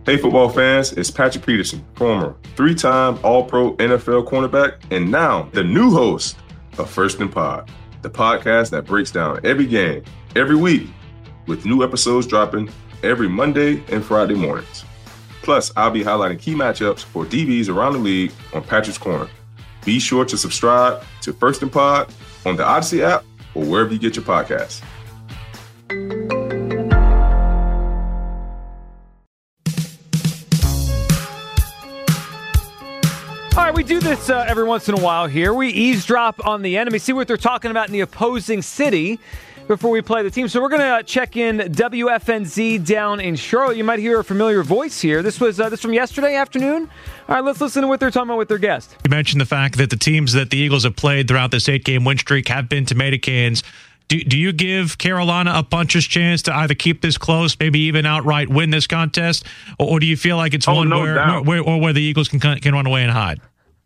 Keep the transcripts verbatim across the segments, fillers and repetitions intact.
Hey, football fans, it's Patrick Peterson, former three-time All-Pro N F L cornerback, and now the new host of First and Pod, the podcast that breaks down every game, every week, with new episodes dropping every Monday and Friday mornings. Plus, I'll be highlighting key matchups for D Bs around the league on Patrick's Corner. Be sure to subscribe to First and Pod on the Odyssey app or wherever you get your podcasts. All right, we do this uh, every once in a while here. We eavesdrop on the enemy, see what they're talking about in the opposing city before we play the team. So we're going to check in W F N Z down in Charlotte. You might hear a familiar voice here. This was uh, this from yesterday afternoon. All right, let's listen to what they're talking about with their guest. You mentioned the fact that the teams that the Eagles have played throughout this eight-game win streak have been tomato cans. Do, do you give Carolina a puncher's chance to either keep this close, maybe even outright win this contest, or, or do you feel like it's oh, one no where, doubt. where, or where the Eagles can can run away and hide?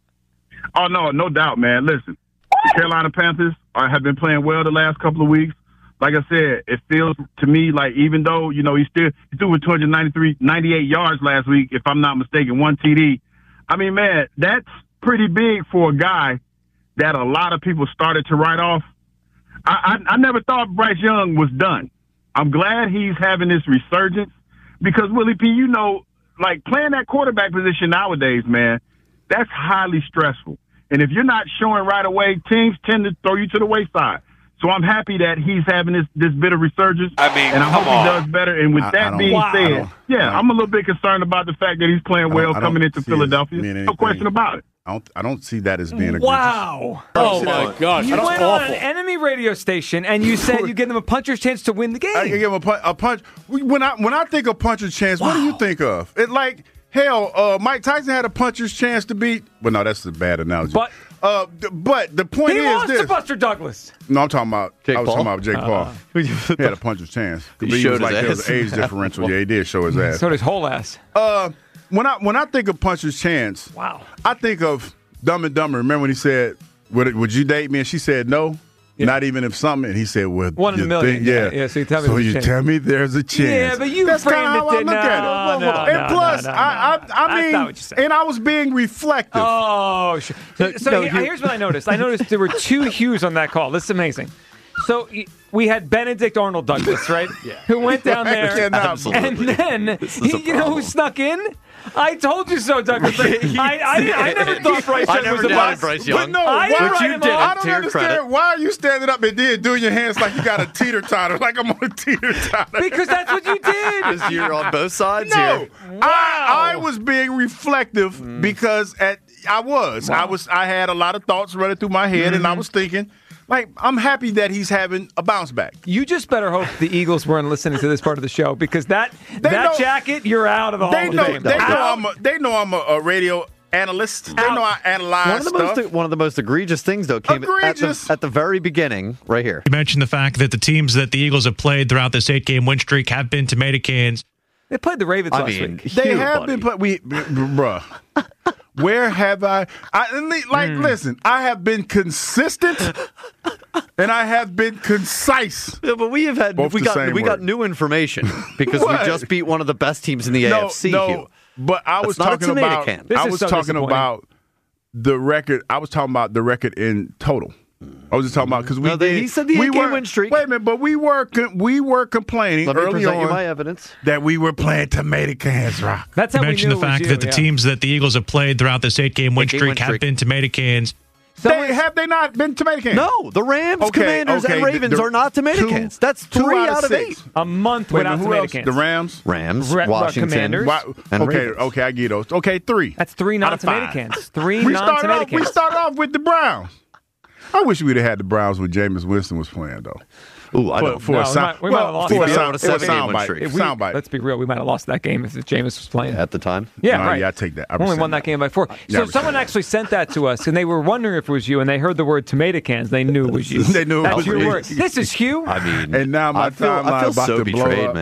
Oh, no, no doubt, man. Listen, the Carolina Panthers are, have been playing well the last couple of weeks. Like I said, it feels to me like even though, you know, he still he threw with two ninety-three, ninety-eight yards last week, if I'm not mistaken, one T D. I mean, man, that's pretty big for a guy that a lot of people started to write off. I, I, I never thought Bryce Young was done. I'm glad he's having this resurgence because, Willie P., you know, like playing that quarterback position nowadays, man, that's highly stressful. And if you're not showing right away, teams tend to throw you to the wayside. So I'm happy that he's having this, this bit of resurgence. I mean, and I hope on. he does better. And with I, that I being wow. said, yeah, I'm a little bit concerned about the fact that he's playing well coming into Philadelphia. No question about it. I don't, I don't see that as being a Wow. Oh, my gosh. You That's went awful. on an enemy radio station and you said you give them a puncher's chance to win the game. I can give him a punch. A punch. When I when I think of puncher's chance, wow. What do you think of? It like hell. Uh, Mike Tyson had a puncher's chance to beat. Well, no, that's a bad analogy. But uh, but the point he is lost this. to Buster Douglas. No, I'm talking about. Jake I was Paul? talking about Jake Paul. Uh, he had a puncher's chance. He he showed was his like there was ass. an age differential. Yeah, he did show his ass. So did his whole ass. Uh, when I when I think of puncher's chance, Wow. I think of Dumb and Dumber. Remember when he said, "Would would you date me?" And she said, "No." Yeah. Not even if something. And he said, well, One in a you million. think- Yeah, yeah. yeah, so you tell me So there's a you chance. tell me there's a chance. Yeah, but you That's framed kinda it how I to- look at no, it. no, and no, plus, no, no, I, I, That's I mean, not what you said. and I was being reflective. Oh, sure. So, so no, here- you- here's what I noticed. I noticed there were two Hughes on that call. This is amazing. So y- we had Benedict Arnold Douglas, right? Yeah. Who went down I there. cannot Absolutely. And then, This is a he, you know who problem. snuck in? I told you so, Douglas. I, I, I never thought Bryce I Young never was a doubted bust. Bryce But Young. no, I why didn't write you him did? off. I don't To your understand. credit. Why are you standing up and then doing your hands like you got a teeter totter, like I'm on a teeter totter? Because that's what you did. Because you're on both sides No, here. I, I was being reflective because at I was I was I had a lot of thoughts running through my head, and I was thinking, like, I'm happy that he's having a bounce back. You just better hope the Eagles weren't listening to this part of the show because that They that know- jacket, you're out of the They Hall know of Fame. they know Out. I'm a, they know I'm a, a radio analyst. They Out. know I analyze One of the stuff. most one of the most egregious things though came at Egregious. the, at the very beginning, right here. You mentioned the fact that the teams that the Eagles have played throughout this eight-game win streak have been tomato cans. They played the Ravens I last mean, week. They Hugh, have buddy. been, but we, bruh. Where have I? I like Hmm. listen. I have been consistent, and I have been concise. Yeah, but we have had Both we the got same we got word. new information because we What? just beat one of the best teams in the No, A F C. no. Hugh. But I was That's not a talking tomato about. can. This I is was so talking disappointing. about the record. I was talking about the record in total. I was just talking about because we No, they- did, he said the we eight-game were- win streak. Wait a minute, but we were con- we were complaining Let me early present you on my evidence. that we were playing tomato cans rock. That's You how we mentioned knew the it was fact you, that the yeah. teams that the Eagles have played throughout this eight-game win Eight-game streak win have streak. been tomato cans. Someone- They have they not been tomato cans? No, the Rams, Okay, Commanders, okay, and Ravens the- are not tomato two- cans. That's two three out of out of six. eight. a month Wait a without minute, who tomato else? cans. The Rams. Rams, Re- Washington, Commanders. Why, and okay, Ravens. okay, I get those. Okay, three. That's three Out of non-tomato five. cans. Three We started non-tomato off. We cans. started off with the Browns. I wish we'd have had the Browns when Jameis Winston was playing, though. Ooh, I For, don't for No, a we sound, might- we might have well, lost for a that. sound, It for a was a seven-game soundbite. streak. If we- Soundbite. Let's be real. We might have lost that game if Jameis was playing. at the time. Yeah, No, right. yeah, I take that. I We only rescind won that that. game by four. Yeah, I So someone rescind that. actually sent that to us, and they were wondering if it was you, and they heard the word tomato cans. They knew it was you. They knew it That's was your me. word. This is Hugh. I mean, And now my I feel, timeline I feel about so to blow betrayed, up. man.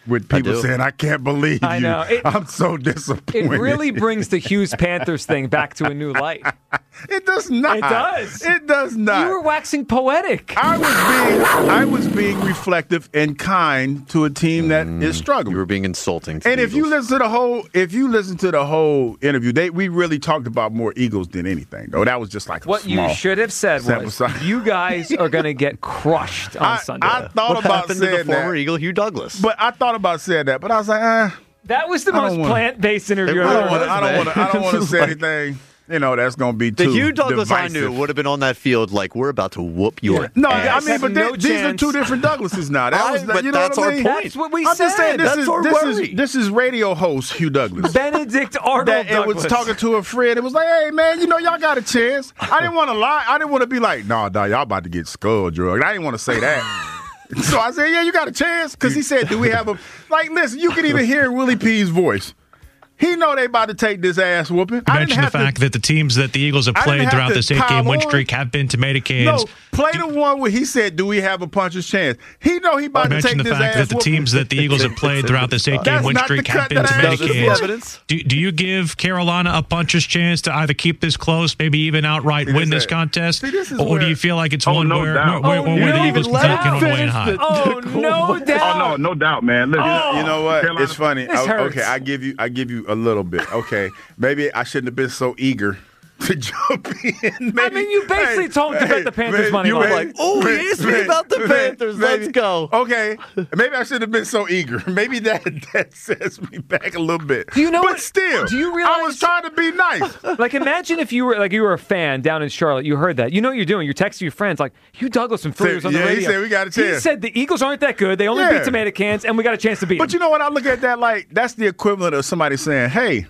with people do. saying, I can't believe I you. know. It- I'm so disappointed. It really brings the Hughes Panthers thing back to a new light. It does not. It does. It does not. You were waxing poetic. I was being I was being reflective and kind to a team that is struggling. You were being insulting. To and the if you Eagles. listen to the whole if you listen to the whole interview, they we really talked about more Eagles than anything. Though that was just like a What small you should have said sample was, size. you guys are going to get crushed on I, Sunday. I thought what about happened to the saying former that, Eagle Hugh Douglas? but I thought about saying that, but I was like, eh, that was the I don't most wanna- plant-based interview It I've I ever don't want heard. to. I don't want to. I don't want to say Like- anything. You know, that's going to be the too Hugh Douglas divisive. I knew would have been on that field like, we're about to whoop your No, ass. I mean, have but no they, these are chance. two different Douglases now. That I- was, but you know that's what I our mean? point. That's what we I'm said. just saying, this That's is our this worry. is this is radio host Hugh Douglas. Benedict Arnold That it was Douglas. talking to a friend. It was like, hey man, you know y'all got a chance. I didn't want to lie. I didn't want to be like, nah, dog, y'all about to get skull drugged. I didn't want to say that. So I said, yeah, you got a chance, because he said, do we have a like? Listen, you can even hear Willie P's voice. He know they about to take this ass whooping. I didn't Mention the have fact to, that the teams that the Eagles have I didn't played have throughout to this eight-game win pile on. streak have been tomato cans. no play the one where he said, do we have a puncher's chance? He know he about to Mention take the this fact ass that the whooping. teams that the Eagles have played throughout this eight-game That's win not the streak cut have been that I tomato asked for. cans. Evidence. Do, do you give Carolina a puncher's chance to either keep this close, maybe even outright See, win this this is- contest, see, this is or do where- you feel like it's Oh, one no where, doubt. where, Oh, where no, the even Eagles can let take it on the way finish hot? Oh, no doubt. Oh no, no doubt, man. Listen, Oh. You know what? Carolina- It's funny. This I- hurts. okay, I give you, I give you a little bit. Okay, maybe I shouldn't have been so eager to jump in. Maybe, mean, you basically told him to bet the Panthers maybe- money you line. may- Like, oh, he may- asked me may- about the may- Panthers. Let's maybe- go. Okay, maybe I should have been so eager. Maybe that that sets me back a little bit. Do you know But what- still, do you I realize- was trying to be nice. Like, imagine if you were like you were a fan down in Charlotte. You heard that. You know what you're doing. You're texting your friends like, Hugh Douglas from Philly was on the yeah, he radio. said we got a He chance. said the Eagles aren't that good. They only Yeah. beat tomato cans, and we got a chance to beat But them. you know what? I look at that like that's the equivalent of somebody saying, "Hey,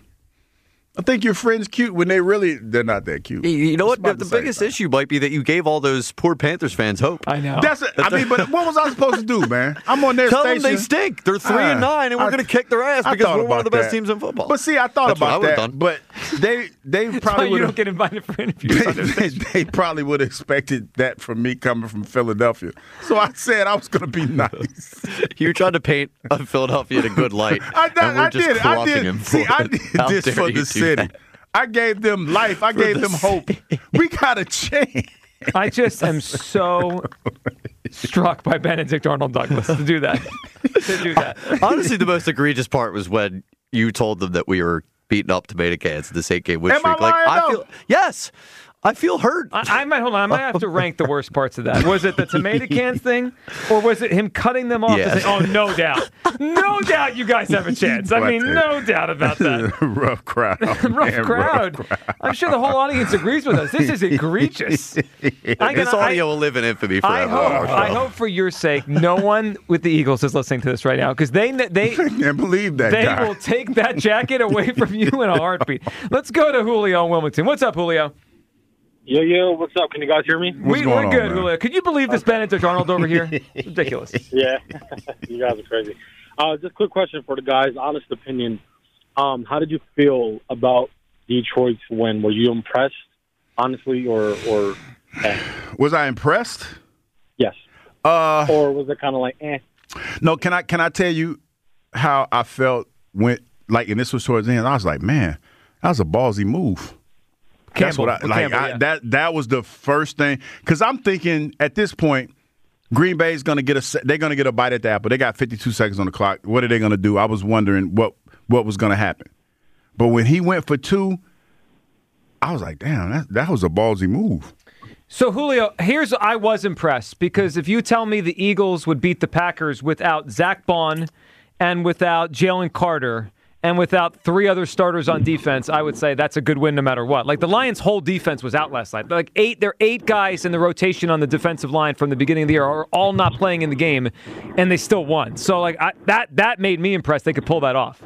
I think your friend's cute," when they really they're not that cute. You- You know It's what? about The the same biggest thing. issue might be that you gave all those poor Panthers fans hope. I know. That's it. I mean, but what was I supposed to do, man? I'm on their Tell station. them they stink. They're three and Ah, nine, and we're I- going to kick their ass I because thought we're one of the about best that. teams in football. But see, I thought That's what I about would've that. done. But they they That's why probably you would don't have get invited for interviews. on this they, station. they probably would have expected that from me coming from Philadelphia. So I said I was going to be nice. You tried to paint uh, Philadelphia in a good light, I, and we're I just did. I crushing did. him for See, I it. did How this dare for you the do city. that? I gave them life. I gave the them hope. We got a chance. I just am so struck by Benedict Arnold Douglas to do that. to do that. Honestly, the most egregious part was when you told them that we were beating up tomato cans in this eight-game win Am I streak. Like, lying, I though? feel yes, I feel hurt. I, I might hold on. I might have to rank the worst parts of that. Was it the tomato cans thing, or was it him cutting them off? Yeah. And saying, oh, no doubt, no doubt, you guys have a chance. I mean, no doubt about that. rough crowd. rough, man, crowd. rough crowd. I'm sure the whole audience agrees with us. This is egregious. I, This can- I- audio will live in infamy I forever. hope, I hope for your sake, no one with the Eagles is listening to this right now because they they Can't believe that they guy. will take that jacket away from you in a heartbeat. Let's go to Julio in Wilmington. What's up, Julio? Yo, yo, what's up? Can you guys hear me? What's we, going we're on, good, man? Julio. Could you believe this Benedict Arnold over here? It's ridiculous. Yeah, you guys are crazy. Uh, just a quick question for the guys. Honest opinion. Um, how did you feel about Detroit's win? Were you impressed, honestly, or or eh? Was I impressed? yes, Uh, or was it kind of like eh? no. Can I can I tell you how I felt when like, and this was towards the end. I was like, man, that was a ballsy move. That's Campbell, what I like. Campbell, I, yeah. That that was the first thing because I'm thinking at this point, Green Bay's going to get a se- they're going to get a bite at the apple. They got fifty-two seconds on the clock. What are they going to do? I was wondering what what was going to happen. But when he went for two, I was like, damn, that that was a ballsy move. So, Julio, here's I was impressed because if you tell me the Eagles would beat the Packers without Zach Bond and without Jalen Carter and without three other starters on defense, I would say that's a good win no matter what. Like the Lions' whole defense was out last night. Like eight, there are eight guys in the rotation on the defensive line from the beginning of the year are all not playing in the game, and they still won. So, like I, that that made me impressed. They could pull that off.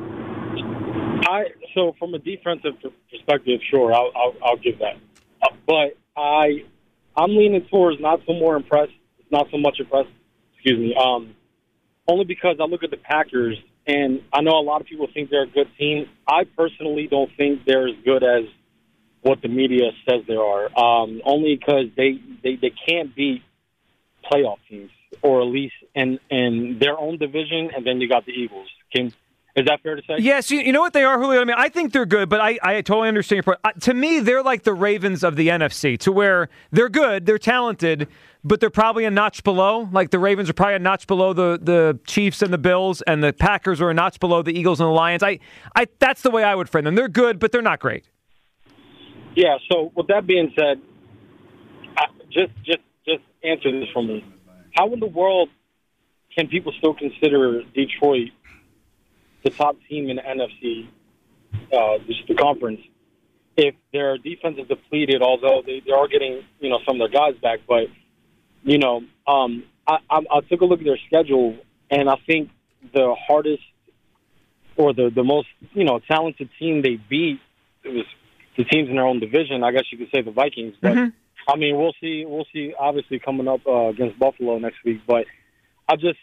I so from a defensive perspective, sure, I'll I'll, I'll give that. Uh, but I I'm leaning towards not so more impressed, not so much impressed. Excuse me. Um, only because I look at the Packers, and I know a lot of people think they're a good team. I personally don't think they're as good as what the media says they are. Um, only because they, they they can't beat playoff teams. or at least in in their own division, and then you got the Eagles. Can Is that fair to say? Yes, you, you know what they are, Julio? I mean, I think they're good, but I, I totally understand your point. Uh, to me, they're like the Ravens of the N F C, to where they're good, they're talented, but they're probably a notch below. Like the Ravens are probably a notch below the, the Chiefs and the Bills, and the Packers are a notch below the Eagles and the Lions. I, I that's the way I would frame them. They're good, but they're not great. Yeah, so with that being said, I, just just just answer this for me. How in the world can people still consider Detroit the top team in the N F C, uh, just the conference, if their defense is depleted, although they, they are getting, you know, some of their guys back. But, you know, um, I, I, I took a look at their schedule, and I think the hardest or the, the most, you know, talented team they beat, it was the teams in their own division. I guess you could say the Vikings. But, mm-hmm. I mean, we'll see, we'll see, obviously, coming up uh, against Buffalo next week. But I just,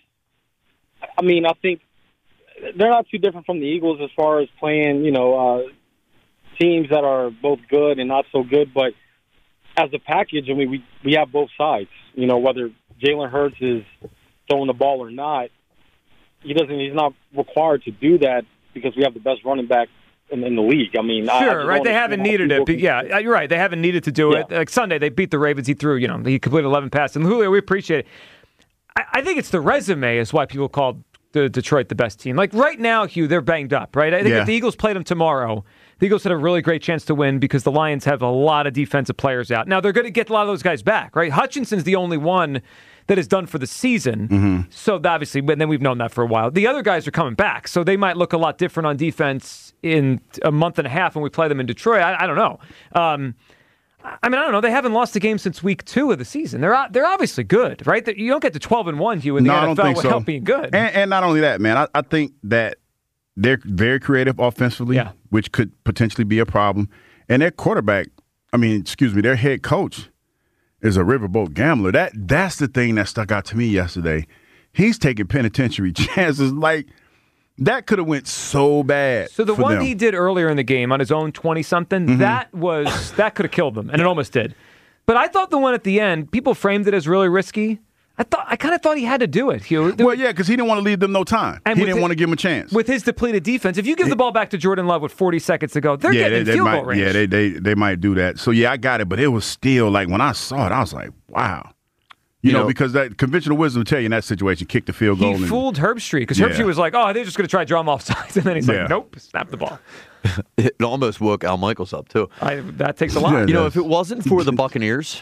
I mean, I think, they're not too different from the Eagles as far as playing, you know, uh, teams that are both good and not so good. But as a package, I mean, we, we have both sides. You know, whether Jalen Hurts is throwing the ball or not, he doesn't. He's not required to do that because we have the best running back in, in the league. I mean, sure, I right? They haven't needed it. But yeah, you're right. They haven't needed to do yeah. it. Like Sunday, they beat the Ravens. He threw, you know, he completed eleven passes. And Julio, we appreciate it. I, I think it's the resume is why people called the Detroit the best team. Like right now, Hugh, they're banged up, right? I think yeah. if the Eagles played them tomorrow, the Eagles had a really great chance to win because the Lions have a lot of defensive players out. Now, they're going to get a lot of those guys back, right? Hutchinson's the only one that is done for the season. Mm-hmm. So obviously, but then we've known that for a while. The other guys are coming back, so they might look a lot different on defense in a month and a half when we play them in Detroit. I, I don't know. Um, I mean, I don't know. They haven't lost a game since week two of the season. They're they're obviously good, right? You don't get to twelve and one, Hugh, in the no, N F L I don't think without so. being good. And, and not only that, man, I, I think that they're very creative offensively, yeah. which could potentially be a problem. And their quarterback, I mean, excuse me, their head coach is a riverboat gambler. That That's the thing that stuck out to me yesterday. He's taking penitentiary chances like – that could have went so bad. So the for one them. he did earlier in the game on his own twenty-something, Mm-hmm. that was that could have killed them, and it almost did. But I thought the one at the end, people framed it as really risky. I thought I kind of thought he had to do it, Hugh. There, well, yeah, because he didn't want to leave them no time. And He with didn't the- want to give them a chance. with his depleted defense, if you give the ball back to Jordan Love with forty seconds to go, they're yeah, getting they, in they field might, goal range. Yeah, they, they they might do that. So, yeah, I got it. But it was still, like, when I saw it, I was like, wow. You, you know, know, because that conventional wisdom will tell you in that situation, kick the field goal. He and, fooled Herbstreit because Yeah. Herbstreit was like, oh, they're just going to try to draw him off sides. And then he's Yeah. like, nope, snap the ball. It almost woke Al Michaels up, too. I, that takes a lot. Yeah, You know, does. if it wasn't for the Buccaneers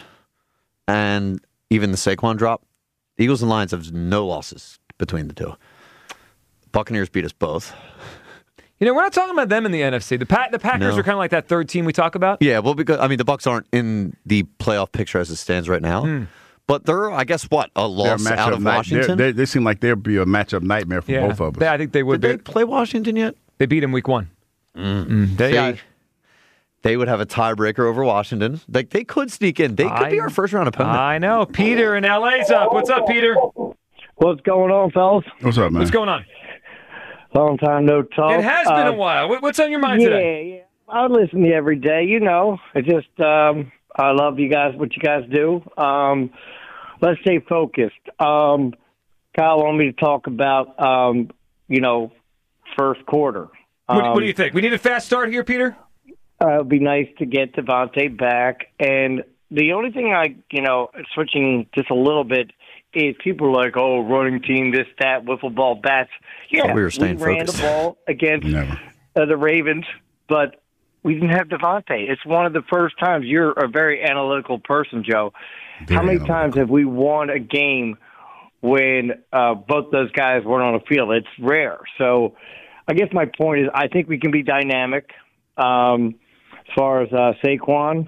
and even the Saquon drop, the Eagles and Lions have no losses between the two. Buccaneers beat us both. You know, we're not talking about them in the N F C. The pa- the Packers No. are kind of like that third team we talk about. Yeah, well, because, I mean, the Bucs aren't in the playoff picture as it stands right now. Hmm. But they're, I guess, what, a They're a loss matchup out of night- Washington? they're- They, they seem like they'll be a matchup nightmare for Yeah, both of us. they- I think they would. Did they They, play Washington yet? they beat him week one. Mm. They, See, I- they would have a tiebreaker over Washington. Like, they could sneak in. They could I- be our first round opponent. I know. Peter in L A's up. What's up, Peter? What's going on, fellas? What's up, man? What's going on? Long time no talk. It has been Uh, a while. What- What's on your mind yeah, today? yeah. I listen to you every day. You know, I just um, I love you guys. What you guys do. Um, let's stay focused. Um, Kyle wanted me to talk about um, you know, first quarter. Um, What, what do you think? We need a fast start here, Peter? Uh, it would be nice to get Devontae back. And the only thing I, you know, switching just a little bit, is people are like, oh, running team, this, that, wiffle ball, bats. Yeah, we were staying ran focused. the ball against Never. uh, the Ravens, but we didn't have Devontae. It's one of the first times. You're a very analytical person, Joe. Very How many analytical. times have we won a game when uh, both those guys weren't on the field? It's rare. So I guess my point is I think we can be dynamic. Um, as far as uh, Saquon,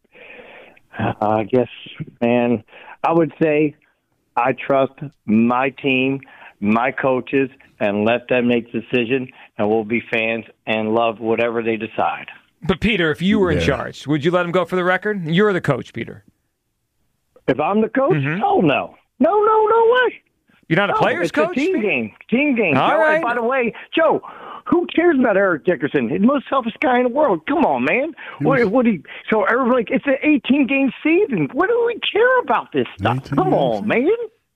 uh, I guess, man, I would say I trust my team, my coaches, and let them make the decision, and we'll be fans and love whatever they decide. But, Peter, if you were in Yeah. charge, would you let him go for the record? You're the coach, Peter. If I'm the coach, Mhm. oh, no. No, no, no way. You're not a No, player's it's coach? a team game. Team game. All Joe. right. And by the way, Joe, who cares about Eric Dickerson? He's the most selfish guy in the world. Come on, man. What? What? He? So everybody, like, it's an eighteen game season. What do we care about this stuff? eighteen Come on, man.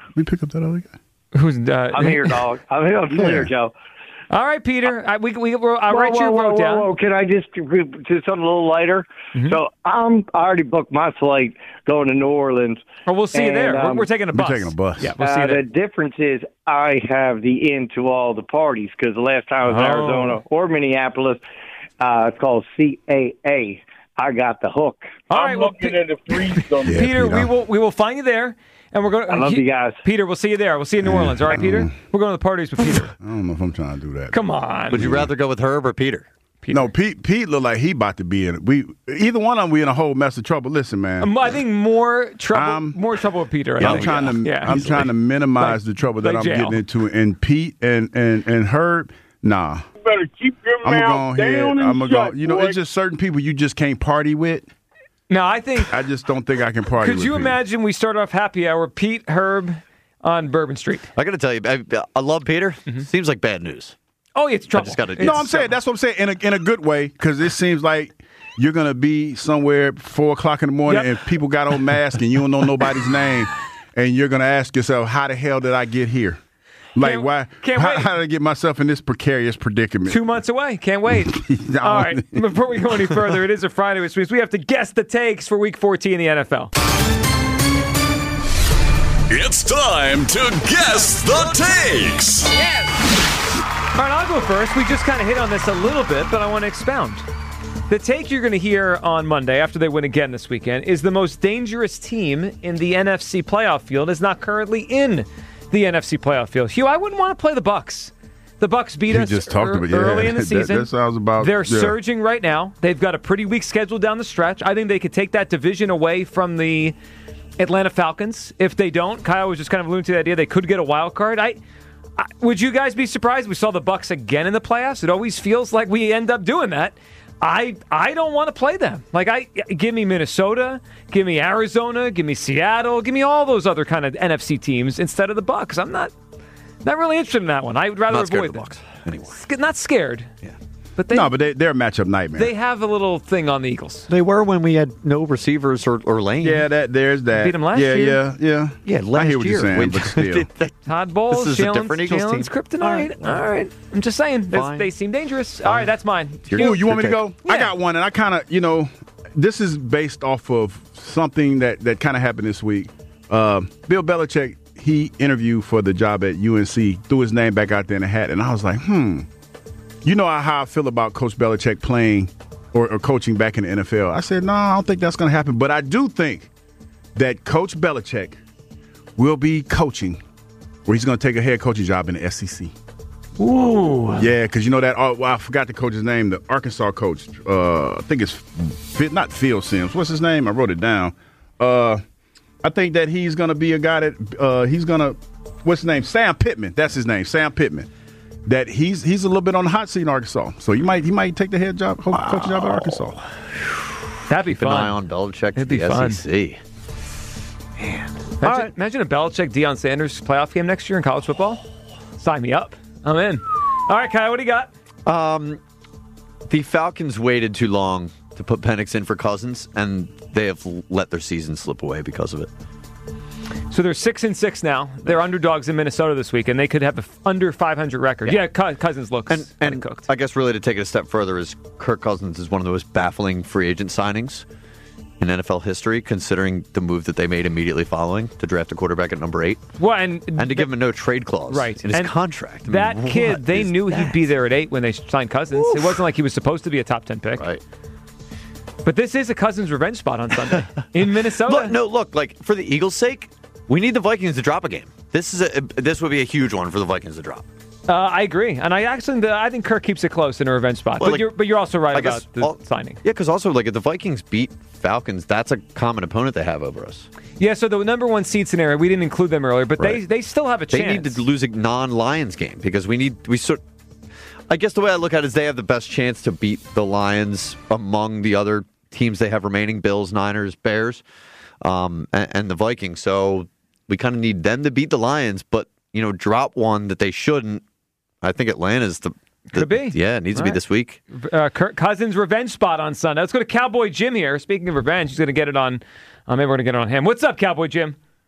Let me pick up that other guy. Who's? Uh, I'm here, dog. I'm here, I'm Yeah. here, Joe. All right, Peter. I, we we we're, I'll Whoa, write whoa, your whoa, vote whoa, down. whoa. Can I just do something a little lighter? Mm-hmm. So um, I already booked my flight going to New Orleans. Oh, we'll see you And, there. We're, um, we're taking a We're bus. taking a bus. Yeah, we'll see Uh, you there. the difference is I have the in to all the parties because the last time I was in Oh. Arizona or Minneapolis, uh, it's called C A A. I got the hook. All I'm right, well, looking Pe- at the freeze on Yeah, Peter, Peter. we will we will find you there, and we're going. I love you guys. Peter, we'll see you there. We'll see you in New Orleans. All right, Peter. We're going to the parties with Peter. I don't know if I'm trying to do that. Come on. Would you rather go with Herb or Peter? Peter. No, Pete. Pete looked like he about to be in. We either one of them. We in a whole mess of trouble. Listen, man. Um, I think more trouble. Um, more trouble with Peter. I I'm think. trying to. Yeah, I'm easily. trying to minimize Like- the trouble that like I'm jail. getting into. And Pete and and and Herb. Nah. You better keep your I'm gonna mouth go ahead. down and I'm gonna shut, go. You know, boy. it's just certain people you just can't party with. No, I think. I just don't think I can party. Could with you people. imagine we start off happy hour, Pete, Herb, on Bourbon Street? I got to tell you, I, I love Peter. Seems like bad news. Oh, it's trouble. just gotta- It's No, I'm saying trouble. that's what I'm saying in a in a good way because it seems like you're gonna be somewhere four o'clock in the morning Yep. and people got on masks and you don't know nobody's name and you're gonna ask yourself, how the hell did I get here? Like Can't- why? can't how, wait. how did I get myself in this precarious predicament? Two months away. Can't wait. No. All right. Before we go any further, it is a Friday, which means we have to guess the takes for Week fourteen in the N F L. It's time to guess the takes. All right, I'll go first. We just kind of hit on this a little bit, but I want to expound. The take you're going to hear on Monday after they win again this weekend is the most dangerous team in the N F C playoff field is not currently in the N F C playoff field. Hugh, I wouldn't want to play the Bucs. The Bucs beat You us just talked ear- about- yeah, early in the that- season. that sounds about- They're yeah. surging right now. They've got a pretty weak schedule down the stretch. I think they could take that division away from the Atlanta Falcons. If they don't, Kyle was just kind of alluding to the idea they could get a wild card. I, I would you guys be surprised we saw the Bucs again in the playoffs? It always feels like we end up doing that. I I don't want to play them. Like I give me Minnesota, give me Arizona, give me Seattle, give me all those other kind of N F C teams instead of the Bucs. I'm not not really interested in that one. I would rather Not scared avoid of the them. Bucs anymore. Sc- Not scared. Yeah. But they no, but they, they're a matchup nightmare. they have a little thing on the Eagles. They were when we had no receivers or, or lane. yeah, that there's that. Beat 'em last yeah, year. Yeah, yeah, Yeah, last I hear what year. you're saying, Wait, but still. Todd Bowles, This is a Jalen's, different Eagles Jalen's team. kryptonite. All right. All right. I'm just saying. This, Fine. they seem dangerous. All right, that's mine. Your- Ooh, you want me to your go? I Yeah. got one, and I kind of, you know, this is based off of something that, that kind of happened this week. Uh, Bill Belichick, he interviewed for the job at U N C, threw his name back out there in a hat, and I was like, hmm. You know how I feel about Coach Belichick playing or, or coaching back in the N F L. I said, no, I don't think that's going to happen. But I do think that Coach Belichick will be coaching, or he's going to take a head coaching job in the S E C. Ooh. Yeah, because you know that, oh, well, I forgot the coach's name, the Arkansas coach. Uh, I think it's Phil- not Phil Sims. What's his name? I wrote it down. Uh, I think that he's going to be a guy that uh, he's going to, what's his name? Sam Pittman. That's his name, Sam Pittman. That he's he's a little bit on the hot seat in Arkansas. So he might he might take the head job, co- coaching job at Arkansas. That'd be Keep an fun. eye on Belichick to It'd be the fun. S E C. Imagine, imagine a Belichick Deion Sanders playoff game next year in college football. Sign me up. I'm in. All right, Kyle, what do you got? Um, the Falcons waited too long to put Penix in for Cousins, and they have let their season slip away because of it. So they're six and six now. They're underdogs in Minnesota this week, and they could have a f- under five hundred record. Yeah, Cous- Cousins looks And, kinda and cooked. I guess really to take it a step further is Kirk Cousins is one of the most baffling free agent signings in N F L history, considering the move that they made immediately following to draft a quarterback at number eight Well, and, and to give him a no trade clause right in his and contract. I mean, That what kid, they is knew he'd that? be there at eight when they signed Cousins. It wasn't like he was supposed to be a top ten pick. Right. But this is a Cousins revenge spot on Sunday in Minnesota. Look, no, look, like for the Eagles' sake, we need the Vikings to drop a game. This is a this would be a huge one for the Vikings to drop. Uh, I agree, and I actually I think Kirk keeps it close in a revenge spot. Well, but like, you're but you're also right I about guess the all- signing. Yeah, because also like if the Vikings beat Falcons, that's a common opponent they have over us. Yeah, so the number one seed scenario, we didn't include them earlier, but they Right. they still have a They chance. need to lose a non-Lions game because we need we sort. I guess the way I look at it is they have the best chance to beat the Lions among the other teams they have remaining: Bills, Niners, Bears, um, and, and the Vikings. So we kind of need them to beat the Lions, but you know, drop one that they shouldn't. I think Atlanta's the, the Could be. Yeah, it needs to All be right. this week. uh, Kirk Cousins revenge spot on Sunday. Let's go to Cowboy Jim here. Speaking of revenge, he's going to get it on. Uh, maybe we're going to get it on him. What's up, Cowboy Jim?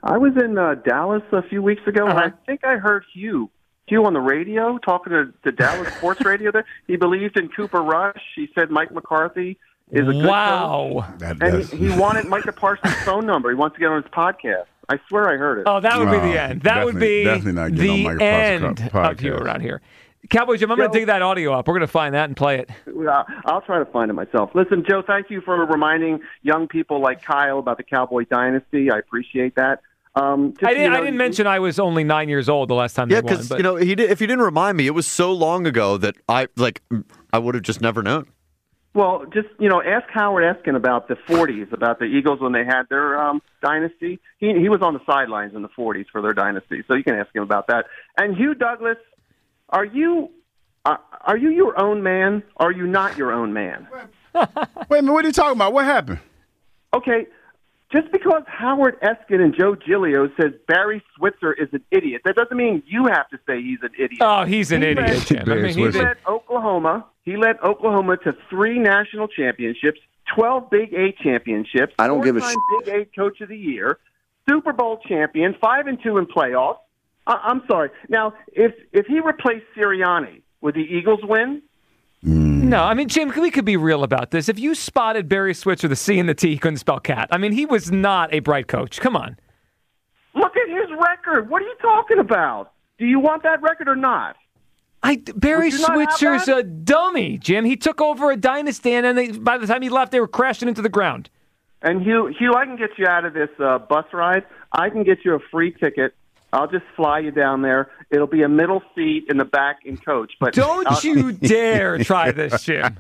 I was in uh, Dallas a few weeks ago, Uh-huh. and I think I heard Hugh. Hugh on the radio talking to the Dallas sports radio there. He believed in Cooper Rush. He said Mike McCarthy is a good Wow. coach. That- And that's- he, he wanted Micah Parsons' phone number. He wants to get on his podcast. I swear I heard it. Oh, that would be the Oh, end. That would definitely- be definitely not getting on the Micah end Parsons' co- of you podcast. around here. Cowboy Jim, I'm going to Joe- dig that audio up. We're going to find that and play it. Uh, I'll try to find it myself. Listen, Joe, thank you for reminding young people like Kyle about the Cowboy dynasty. I appreciate that. Um, just, I didn't. you know, I didn't mention I was only nine years old the last time Yeah, they won. because But you know, he did, if you didn't remind me, it was so long ago that I like I would have just never known. Well, just, you know, ask Howard Eskin about the forties, about the Eagles when they had their um, dynasty. He he was on the sidelines in the forties for their dynasty, so you can ask him about that. And Hugh Douglas, are you uh, are you your own man? Or are you not your own man? Wait a minute, what are you talking about? What happened? Okay, just because Howard Eskin and Joe Giglio says Barry Switzer is an idiot, that doesn't mean you have to say he's an idiot. oh, he's an He idiot, led- Jim. I Barry mean, he He did- led Oklahoma. He led Oklahoma to three national championships, twelve Big Eight championships. I don't give a four-time Big Eight Coach of the Year, Super Bowl champion, five and two in playoffs. I- I'm sorry. Now, if if he replaced Sirianni, would the Eagles win? No, I mean, Jim, we could be real about this. If you spotted Barry Switzer, the C and the T, he couldn't spell cat. I mean, he was not a bright coach. Come on. Look at his record. What are you talking about? Do you want that record or not? I, Barry Would you not have Switzer's that? a dummy, Jim. He took over a dynasty, and then they, by the time he left, they were crashing into the ground. And Hugh, Hugh, I can get you out of this uh, bus ride. I can get you a free ticket. I'll just fly you down there. It'll be a middle seat in the back in coach. But Don't I'll- you dare try this, Jim.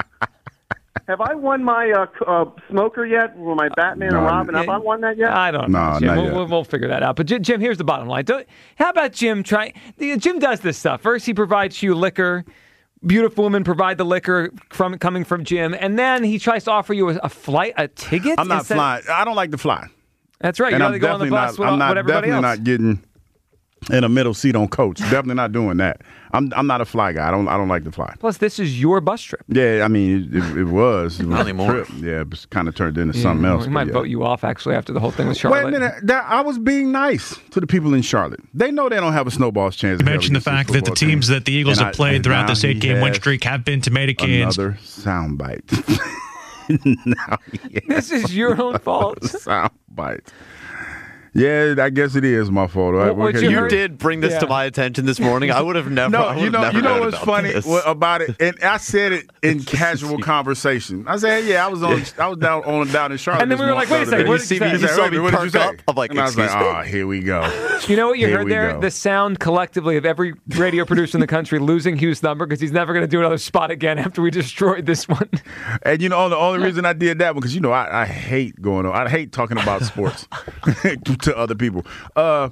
Have I won my uh, c- uh, smoker yet? Or my Batman No, and Robin? Have I won that yet? I don't know, No, Jim. not We'll, yet. we'll, we'll figure that out. But Jim, Jim, here's the bottom line. Don't, how about Jim try? the- Jim does this stuff. First, he provides you liquor. Beautiful women provide the liquor from coming from Jim, and then he tries to offer you a, a flight, a ticket. I'm not instead- flying. I don't like to fly. That's right. And You I'm rather go on the definitely bus not. with, I'm not with everybody definitely else. not getting in a middle seat on coach. Definitely not doing that. I'm I'm not a fly guy. I don't I don't like to fly. Plus, this is your bus trip. Yeah, I mean it, it, it was. It was Not a anymore. trip. Yeah, it kind of turned into something else. We but might yeah. vote you off actually after the whole thing with Charlotte. Wait a minute. That, I was being nice to the people in Charlotte. They know they don't have a snowball's chance. You of hell mentioned the against this fact that the football team. teams that the Eagles And have I- played and throughout now this he eight-game win has streak have been tomato cans. Another soundbite. now he has This is your own fault. soundbite. Yeah, I guess it is my fault. What- what Okay, you You heard- did bring this Yeah. to my attention this morning. I would have never. No, I would you have know, never you know known what's about funny this. what- about it, and I said it in casual conversation. I said, "Yeah, I was on, I was down on down in Charlotte." And then this we were like, morning, wait a second, the other what day. did he say? He You said, saw "Wait, me what did you perk say?" up. I'm like, and I was like, "Excuse me?" "Oh, here we go." You know what you Here heard we there? go. The sound collectively of every radio producer in the country losing Hugh's number because he's never going to do another spot again after we destroyed this one. And you know, the only reason I did that one because you know I, I hate going on. I hate talking about sports to other people. Uh,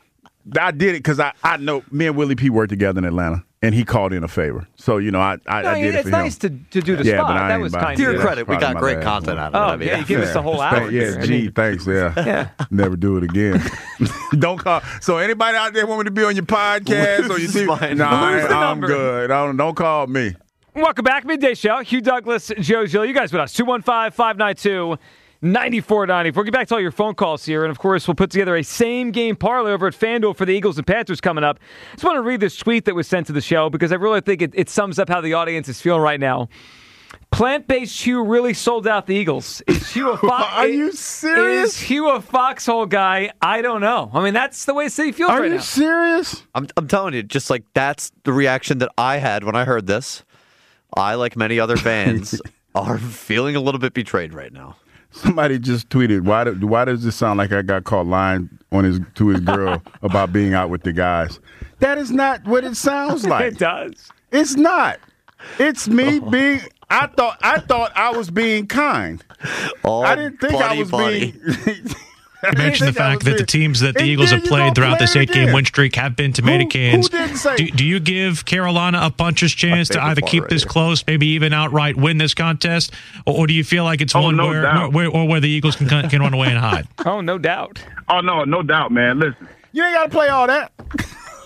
I did it because I, I know me and Willie P worked together in Atlanta, and he called in a favor. So you know I I, No, I did it it's for nice him. to, to do the Yeah, spot. but I That ain't was buying kind To of your Yeah, you. credit, we probably got my great bad. content out of Oh, it. I mean, yeah, you give us the whole hour. Thank- yeah, here. I gee, mean, thanks. Yeah. Yeah. Never do it again. Don't call. So anybody out there want me to be on your podcast or your Lose T V? my No, I, Lose the I'm number. good. Don't, don't call me. Welcome back, Midday Show. Hugh Douglas, Joe Gill. You guys with us. two one five, five nine two, nine four nine four. We'll get back to all your phone calls here. And, of course, we'll put together a same-game parlay over at FanDuel for the Eagles and Panthers coming up. I just want to read this tweet that was sent to the show because I really think it, it sums up how the audience is feeling right now. Plant-based Hugh really sold out the Eagles. Is Hugh a fox? Are you serious? Is Hugh a foxhole guy? I don't know. I mean, that's the way the city feels Are right you now. serious? I'm, I'm telling you, just like that's the reaction that I had when I heard this. I, like many other fans, are feeling a little bit betrayed right now. Somebody just tweeted, why, do, why does this sound like I got caught lying on his to his girl about being out with the guys? That is not what it sounds like. It does. It's not. It's me being. I thought. I thought I was being kind. Oh, I didn't think I buddy, was buddy. being. You mentioned the fact that the teams that the Eagles have played throughout this eight-game win streak have been tomato Who- cans. who didn't say- do, do you give Carolina a puncher's chance to favorite either part keep right this here. close, maybe even outright win this contest, or, or do you feel like it's Oh, one no where, doubt. where, or where the Eagles can can run away and hide? Oh, no doubt. Oh no, no doubt, man. Listen, You ain't got to play all that.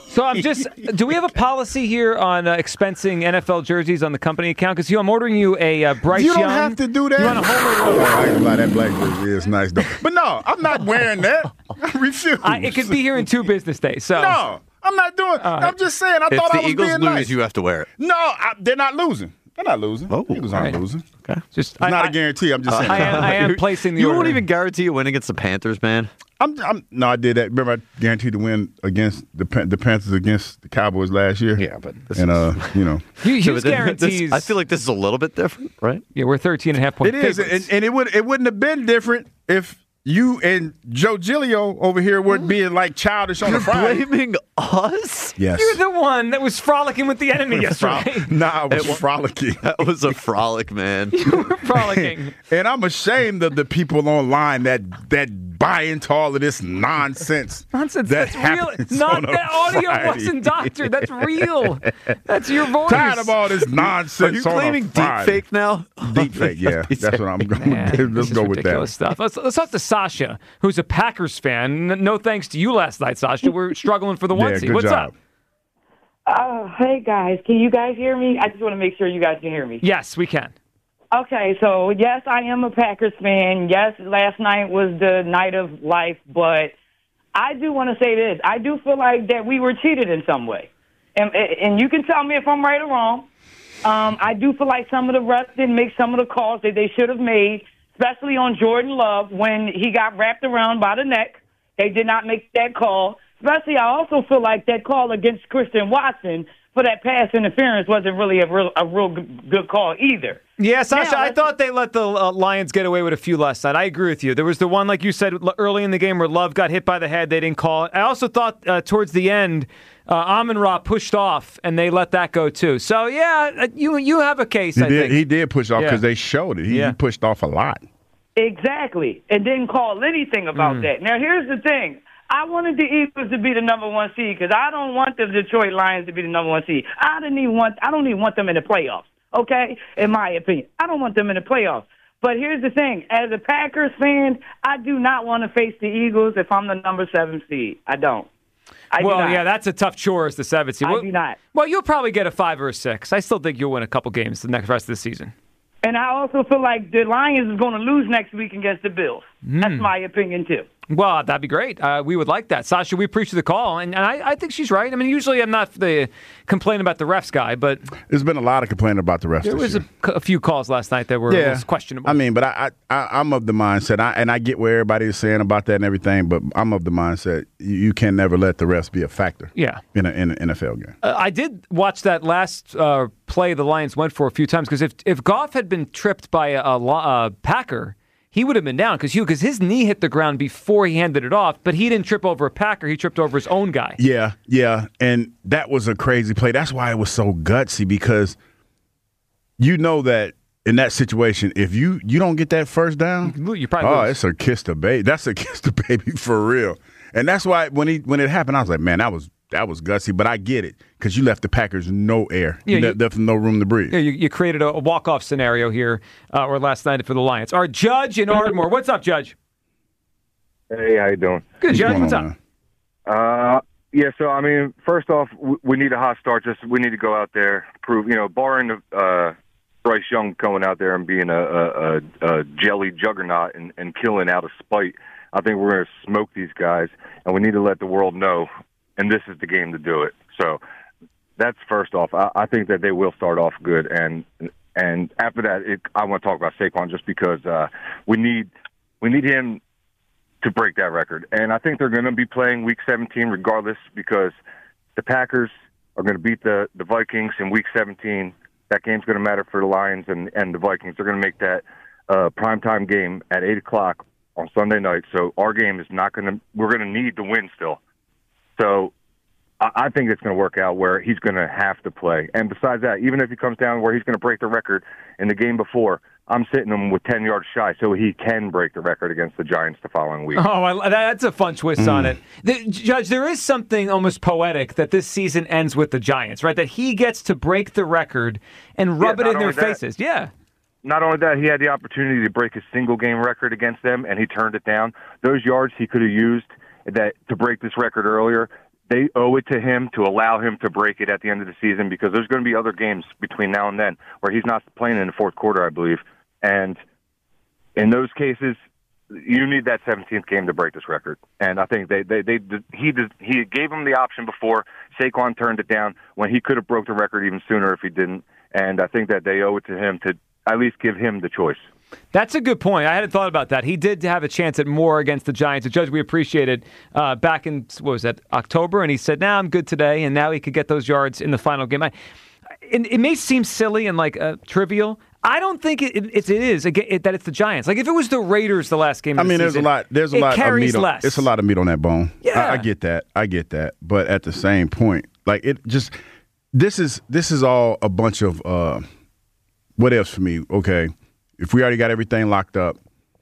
So I'm just. Do we have a policy here on uh, expensing N F L jerseys on the company account? Because I'm ordering you a uh, Bryce You don't Young. have to do that. You want a Homer? Oh, I ain't gonna lie, that black jersey is nice though. But no, I'm not wearing that. I refuse. I, it could be here in two business days. So no, I'm not doing. Uh, I'm just saying. I If thought the I was Eagles being lose, nice. you have to wear it. No, I, they're not losing. They're not losing. Oh, Eagles aren't right. losing. Okay. just It's not a guarantee. I'm just saying. I am, I am placing the You order. won't even guarantee a win against the Panthers, man. I'm, I'm. No, I did that. Remember, I guaranteed to win against the Pan- the Panthers against the Cowboys last year. Yeah, but this and uh, you know, Hughes So, but then guarantees. this- I feel like this is a little bit different, right? yeah, we're thirteen and a half point it is, favorites. and, and it would it wouldn't have been different if you and Joe Giglio over here weren't being like childish on You're a Friday. blaming us? Yes. You're the one that was frolicking with the enemy yesterday. Nah, I was It wa- frolicking. That was a frolic, man. You were frolicking. And I'm ashamed of the people online that that buy into all of this nonsense. Nonsense. That That's real. happens Not on a that audio Friday. wasn't doctored. That's real. That's your voice. Tired of all this Are nonsense. you on claiming a deep Friday. fake now? Deep fake, yeah. That's what I'm going Man, to this Let's is go with ridiculous that. stuff. Let's, let's talk to Sasha, who's a Packers fan. N- No thanks to you last night, Sasha. We're struggling for the one Yeah, seed. good What's job. up? Uh, hey guys, can you guys hear me? I just want to make sure you guys can hear me. Yes, we can. Okay, so yes, I am a Packers fan. Yes, last night was the night of life, but I do want to say this. I do feel like that we were cheated in some way. And, and you can tell me if I'm right or wrong. Um, I do feel like some of the refs didn't make some of the calls that they should have made, especially on Jordan Love when he got wrapped around by the neck. They did not make that call. Especially, I also feel like that call against Christian Watson for that pass interference wasn't really a real, a real good, good call either. Yeah, Sasha, Now, I let's- thought they let the uh, Lions get away with a few last night. I agree with you. There was the one, like you said, l- early in the game where Love got hit by the head. They didn't call it. I also thought uh, towards the end, uh, Amon-Ra pushed off, and they let that go too. So, yeah, uh, you you have a case, He I did, think. he did push off Yeah. because they showed it. He, Yeah. he pushed off a lot. Exactly. And didn't call anything about Mm. that. Now, here's the thing. I wanted the Eagles to be the number one seed because I don't want the Detroit Lions to be the number one seed. I didn't even want. I don't even want them in the playoffs. Okay, in my opinion, I don't want them in the playoffs. But here's the thing: as a Packers fan, I do not want to face the Eagles if I'm the number seven seed. I don't. I well, do not. yeah, that's a tough chore as the seventh seed. I well, do not. Well, you'll probably get a five or a six. I still think you'll win a couple games the next rest of the season. And I also feel like the Lions is going to lose next week against the Bills. Mm. That's my opinion too. Well, that'd be great. Uh, we would like that. Sasha, we appreciate the call, and, and I, I think she's right. I mean, usually I'm not the complaining about the refs guy, but There's been a lot of complaining about the refs. there this was year. a, a few calls last night that were a little questionable. I mean, but I, I, I, I'm of the mindset, I, and I get where everybody is saying about that and everything, but I'm of the mindset you, you can never let the refs be a factor. Yeah. In, a, in an N F L game. Uh, I did watch that last uh, play the Lions went for a few times because if if Goff had been tripped by a, a, a Packer, he would have been down because because his knee hit the ground before he handed it off, but he didn't trip over a Packer. He tripped over his own guy. Yeah, yeah, and that was a crazy play. That's why it was so gutsy because you know that in that situation, if you you don't get that first down, you probably oh, lose. it's a kiss to baby. That's a kiss to baby for real. And that's why when he when it happened, I was like, man, that was that was gutsy. But I get it because you left the Packers no air. Yeah, you you- left, left them no room to breathe. Yeah, you, you created a, a walk-off scenario here, uh, or last night for the Lions. Our Judge in Ardmore. What's up, Judge? Hey, how you doing? Good, What's Judge. going What's on, up? man? Uh, yeah. So I mean, first off, we, we need a hot start. Just we need to go out there, prove. You know, barring the, uh, Bryce Young going out there and being a, a, a, a jelly juggernaut and, and killing out of spite, I think we're going to smoke these guys, and we need to let the world know. And this is the game to do it. So that's first off. I, I think that they will start off good, and and after that, it, I want to talk about Saquon just because uh, we need we need him to break that record. And I think they're going to be playing Week seventeen regardless because the Packers are going to beat the, the Vikings in Week seventeen. That game's going to matter for the Lions and, and the Vikings. They're going to make that uh, primetime game at eight o'clock on Sunday night. So our game is not going to – we're going to need to win still. So I, I think it's going to work out where he's going to have to play. And besides that, even if he comes down where he's going to break the record in the game before, I'm sitting him with ten yards shy so he can break the record against the Giants the following week. Oh, I, that's a fun twist Mm. on it. The, Judge, there is something almost poetic that this season ends with the Giants, right? That he gets to break the record and rub Yeah, it in not their only that- faces. Yeah. Not only that, he had the opportunity to break his single game record against them, and he turned it down. Those yards he could have used that to break this record earlier, they owe it to him to allow him to break it at the end of the season, because there's going to be other games between now and then where he's not playing in the fourth quarter, I believe. And in those cases, you need that seventeenth game to break this record. And I think they, they, they, he, he gave him the option before. Saquon turned it down when he could have broke the record even sooner if he didn't. And I think that they owe it to him to at least give him the choice. That's a good point. I hadn't thought about that. He did have a chance at more against the Giants. A judge we appreciated uh, back in, what was that, October, and he said, nah, I'm good today, and now he could get those yards in the final game. I, it, it may seem silly and like uh, trivial. I don't think it, it, it is it, it, that it's the Giants. Like if it was the Raiders the last game of I mean, the there's season, a lot. There's a it lot of carries meat. On, less. it's a lot of meat on that bone. Yeah. I, I get that. I get that. But at the same point, like it just this is this is all a bunch of uh, what else for me? Okay, if we already got everything locked up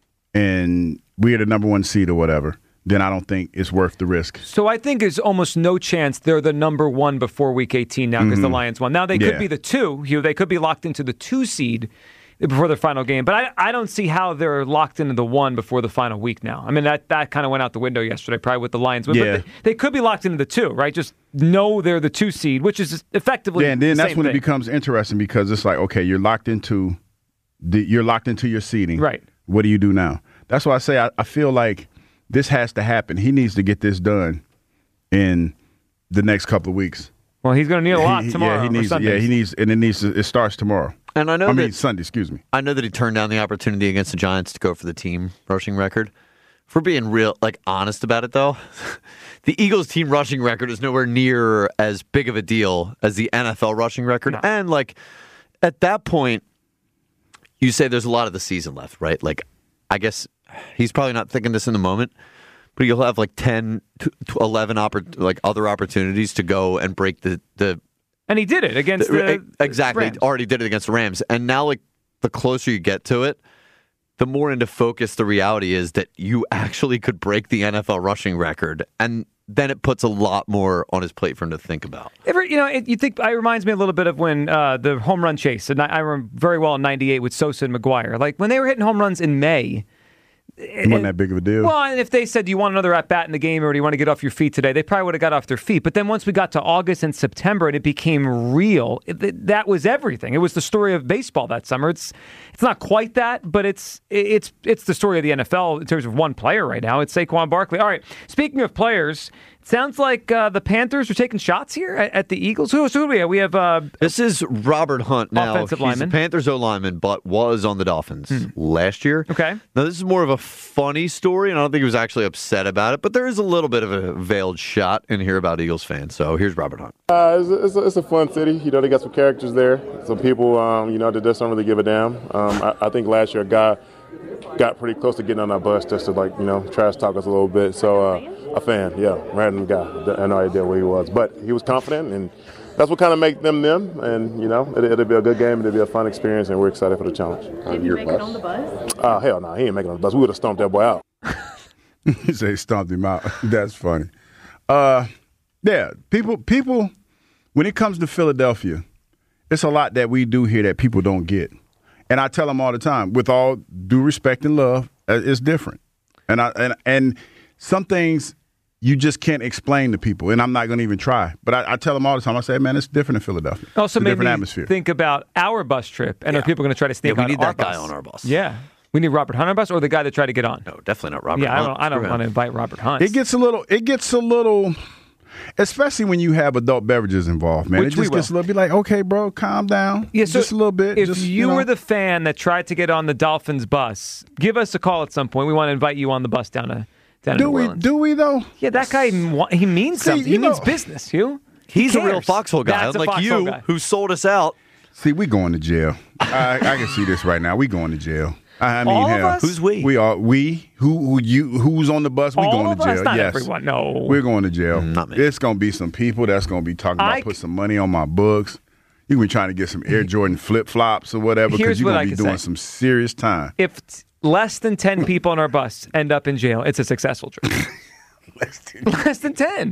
and we're the number one seed or whatever, then I don't think it's worth the risk. So I think there's almost no chance they're the number one before week eighteen now because Mm-hmm. the Lions won. Now they could Yeah. be the two. You know, they could be locked into the two seed before their final game. But I, I don't see how they're locked into the one before the final week now. I mean, that, that kind of went out the window yesterday, probably with the Lions win. Yeah. But they, they could be locked into the two, right? Just know they're the two seed, which is effectively Yeah, and then the that's same when thing. it becomes interesting because it's like, okay, you're locked into the you're locked into your seating. Right. What do you do now? That's why I say I, I feel like this has to happen. He needs to get this done in the next couple of weeks. Well, he's going to need a lot He- tomorrow. Yeah, he or needs. Yeah, Sundays. he needs, and it needs. To, it starts tomorrow. And I know I that mean Sunday. Excuse me. I know that he turned down the opportunity against the Giants to go for the team rushing record. If we're being real, like honest about it, though, the Eagles' team rushing record is nowhere near as big of a deal as the N F L rushing record. No. And like at that point, you say there's a lot of the season left, right? Like, I guess he's probably not thinking this in the moment, but you'll have like ten, to eleven oppor- like other opportunities to go and break the the. And he did it against the, the exactly Rams. already did it against the Rams, and now like the closer you get to it, the more into focus the reality is that you actually could break the N F L rushing record, and then it puts a lot more on his plate for him to think about. Ever, you know, it, you think it reminds me a little bit of when uh, the home run chase. And I, I remember very well in ninety-eight with Sosa and McGuire. Like when they were hitting home runs in May. It wasn't that big of a deal. Well, and if they said, do you want another at bat in the game or do you want to get off your feet today? They probably would have got off their feet. But then once we got to August and September and it became real, it, it, that was everything. It was the story of baseball that summer. It's it's not quite that, but it's it's it's the story of the N F L in terms of one player right now. It's Saquon Barkley. All right, speaking of players, it sounds like uh, the Panthers are taking shots here at, at the Eagles. Who, who do we have? We have uh, This is Robert Hunt now. Offensive He's lineman. a Panthers O-lineman, but was on the Dolphins last year. Okay. Now, this is more of a funny story, and I don't think he was actually upset about it, but there is a little bit of a veiled shot in here about Eagles fans. So here's Robert Hunt. Uh, it's, a, it's, a, it's a fun city. You know, they got some characters there. Some people, um, you know, that just don't really give a damn. Um, I, I think last year a guy got pretty close to getting on our bus just to, like, you know, trash talk us a little bit. So uh, a fan, yeah, random guy. I had no idea where he was. But he was confident, and that's what kind of make them them. And, you know, it, it'll be a good game. It'll be a fun experience, and we're excited for the challenge. Did he make it on the bus? Uh, hell no, he ain't making it on the bus. We would have stomped that boy out. He said he stomped him out. That's funny. Uh, yeah, people, people. When it comes to Philadelphia, it's a lot that we do here that people don't get, and I tell them all the time, with all due respect and love, uh, it's different, and I and and some things you just can't explain to people, and I'm not going to even try. But I, I tell them all the time. I say, man, it's different in Philadelphia. Also, it's a maybe different atmosphere. think about our bus trip, and are people going to try to sneak Yeah, we on need our that guy bus? on our bus. Yeah. We need Robert Hunt on our bus or the guy that tried to get on? No, definitely not Robert yeah, Hunt. I don't, I don't Screw want to him. invite Robert Hunt. It gets a little. It gets a little. Especially when you have adult beverages involved, man. Which it we just gets a will. little bit like, okay, bro, calm down. Yeah, so just a little bit. If just, you, know. were the fan that tried to get on the Dolphins bus, give us a call at some point. We want to invite you on the bus down to down to do New we? Orleans. Do we though? Yeah, that guy, he means See, something. He you means know- business, Hugh. He He's a real cares. foxhole guy, That's a unlike foxhole you, guy. who sold us out. See, we going to jail. I, I can see this right now. We going to jail. I mean, All of hell, us? Who's we? We are we. Who? Who you? Who's on the bus? We All going of to jail. us? Not yes, everyone. No. we're going to jail. Mm, not me. It's gonna be some people that's gonna be talking about I- put some money on my books. You be trying to get some Air Jordan flip flops or whatever Here's because you're what gonna I be can doing say. some serious time. If t- less than ten people on our bus end up in jail, it's a successful trip. Less than- Less than ten.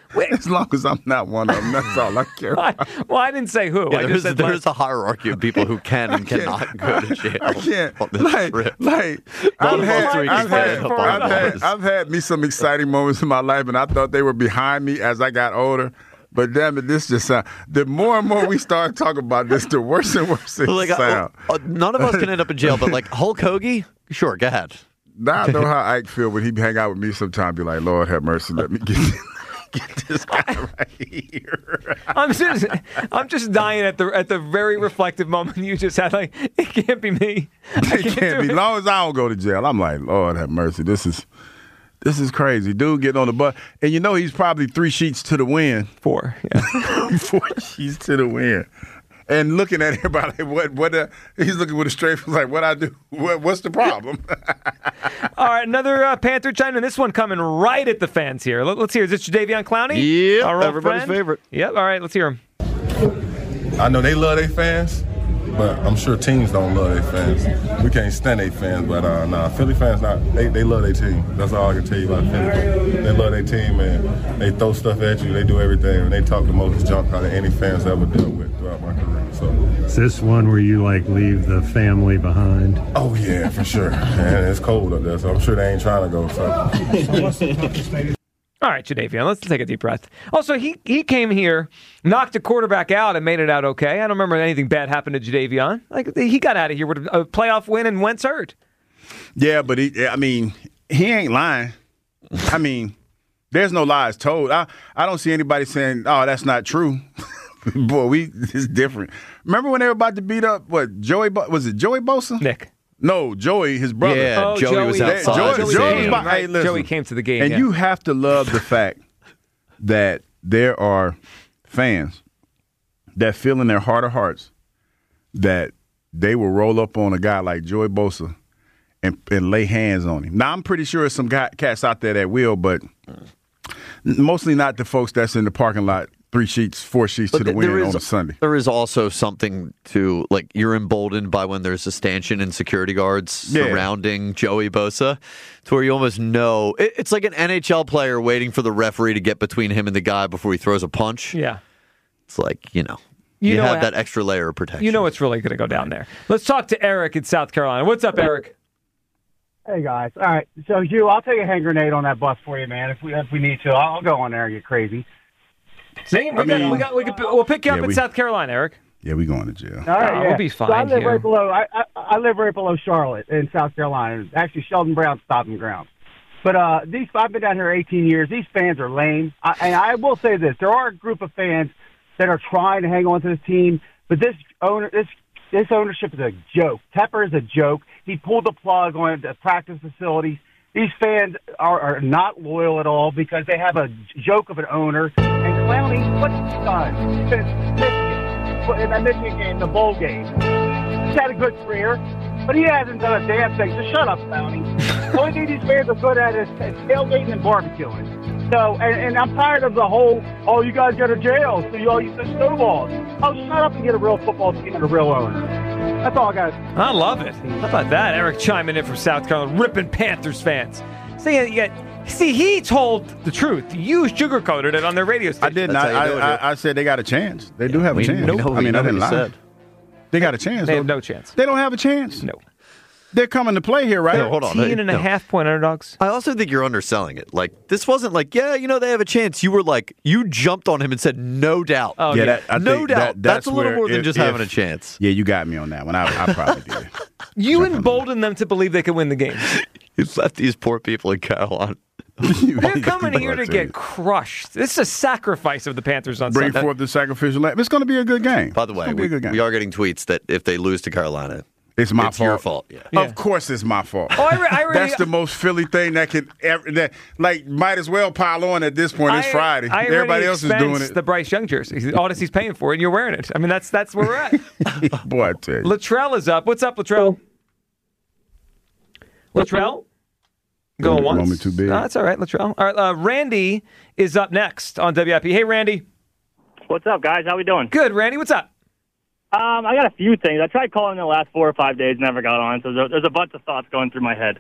As long as I'm not one of them, that's all I care about. Well, I didn't say who. Yeah, I there's, just said there's a hierarchy of people who can and cannot go to jail. I can't. On this Like, trip. like None I've of had, us three I've, can had, stand up on I've, had, bars. I've had me some exciting moments in my life, and I thought they were behind me as I got older. But damn it, this just sound. The more and more we start talking about this, the worse and worse it Like, uh, sounds. uh, none of us can end up in jail, but like Hulk Hoagie, sure, go ahead. Now I know how Ike feel when he hang out with me sometimes. Be like, Lord have mercy, let me get, get this guy right here. I'm just, I'm just dying at the at the very reflective moment you just had. Like, it can't be me. I It can't can't do be. it. Long as I don't go to jail, I'm like, Lord have mercy. This is this is crazy. Dude getting on the bus, and you know he's probably three sheets to the wind. Four, yeah. Four sheets to the wind. And looking at everybody, like, what, what, uh, he's looking with a straight face, like, what I do? What, what's the problem? All right, another uh, Panther chime in. This one coming right at the fans here. Let, let's hear. Is this Jadeveon Clowney? Yep, Our old everybody's friend? favorite. Yep. All right, let's hear him. I know they love their fans, but I'm sure teams don't love their fans. We can't stand their fans, but uh, nah, Philly fans, not they, they love their team. That's all I can tell you about Philly. They love their team, and they throw stuff at you. They do everything, and they talk the most junk out of any fans I ever dealt with throughout my career. So, Is this one where you like leave the family behind? oh yeah, for sure. And it's cold up there, so I'm sure they ain't trying to go. So. All right, Jadeveon, let's take a deep breath. Also, he he came here, knocked a quarterback out, and made it out okay. I don't remember anything bad happened to Jadeveon. Like, he got out of here with a playoff win and Wentz hurt. Yeah, but he, I mean, he ain't lying. I mean, there's no lies told. I, I don't see anybody saying, oh, that's not true. Boy, we it's different. Remember when they were about to beat up, what, Joey, Bo- was it Joey Bosa? Nick. No, Joey, his brother. Yeah, Oh, Joey, was Joey. outside. Joey, Joey Joey came, was about, right. hey, listen, Joey came to the game, And yeah. you have to love the fact that there are fans that feel in their heart of hearts that they will roll up on a guy like Joey Bosa and, and lay hands on him. Now, I'm pretty sure there's some guy, cats out there that will, but mostly not the folks that's in the parking lot, three sheets, four sheets But to the th- there wind is- on a Sunday. There is also something to, like, you're emboldened by when there's a stanchion and security guards Yeah. surrounding Joey Bosa to where you almost know. It, it's like an N H L player waiting for the referee to get between him and the guy before he throws a punch. Yeah. It's like, you know, You you, know have what- that extra layer of protection. You know what's really going to go down there. Let's talk to Eric in South Carolina. What's up, Eric? Hey guys, all right. So Hugh, I'll take a hand grenade on that bus for you, man. If we if we need to, I'll go on there and get crazy. See, we I got, mean- we got, we could, we'll pick you up Yeah, in we- South Carolina, Eric. Yeah, we going to jail. All right, Oh, yeah. we'll be So I fine live here. right below. I, I I live right below Charlotte in South Carolina. Actually, Sheldon Brown's stopping ground. But uh, these I've been down here eighteen years. These fans are lame. I, and I will say this: there are a group of fans that are trying to hang on to this team, but this owner, this this ownership is a joke. Tepper is a joke. He pulled the plug on the practice facilities. These fans are, are not loyal at all because they have a joke of an owner. And Clowney, what's he done since Michigan, in that Michigan game, the bowl game? He's had a good career, but he hasn't done a damn thing. So shut up, Clowney. The only thing these fans are good at is, is tailgating and barbecuing. So, and, and I'm tired of the whole, oh, you guys go to jail, so you all use the snowballs. Oh, shut up and get a real football team and a real owner. That's all I got. I love it. How about that? Eric chiming in from South Carolina, ripping Panthers fans. See, you got, see, he told the truth. You sugarcoated it on their radio station. I did not. I, I, I said they got a chance. They do have We- a chance. we know- I we mean, know I what didn't he lie. said. They got a chance. They though. have no chance. They don't have a chance. No. They're coming to play here, right? No, hold on. Eighteen and a No. half point underdogs. I also think you're underselling it. Like, this wasn't like, yeah, you know, they have a chance. You were like, you jumped on him and said, no doubt. Oh, yeah, yeah. that, I no think doubt. that- that's, a little where more than if- just having a if- chance. Yeah, you got me on that one. I, I probably did. You emboldened them to believe they could win the game. You left these poor people in Carolina. They're coming here to get crushed. This is a sacrifice of the Panthers on Bring Sunday. forth the sacrificial lamb. It's going to be a good game. By the way, It's gonna be we, a good game. we are getting tweets that if they lose to Carolina, It's my it's fault. your fault. Yeah. Yeah. Of course, it's my fault. Oh, I re- I really- That's the most Philly thing that can ever. That like might as well pile on at this point. It's I- Friday. I Everybody already else is doing expensed it. The Bryce Young jersey. Odyssey's paying for it, and you're wearing it. I mean, that's that's where we're at. Boy, I tell you. Latrell is up. What's up, Latrell? Latrell? Going once? Moment too big. No, that's all right, Latrell. All right, uh, Randy is up next on W I P. Hey, Randy. What's up, guys? How we doing? Good, Randy. What's up? Um, I got a few things. I tried calling the last four or five days, never got on, so there, there's a bunch of thoughts going through my head.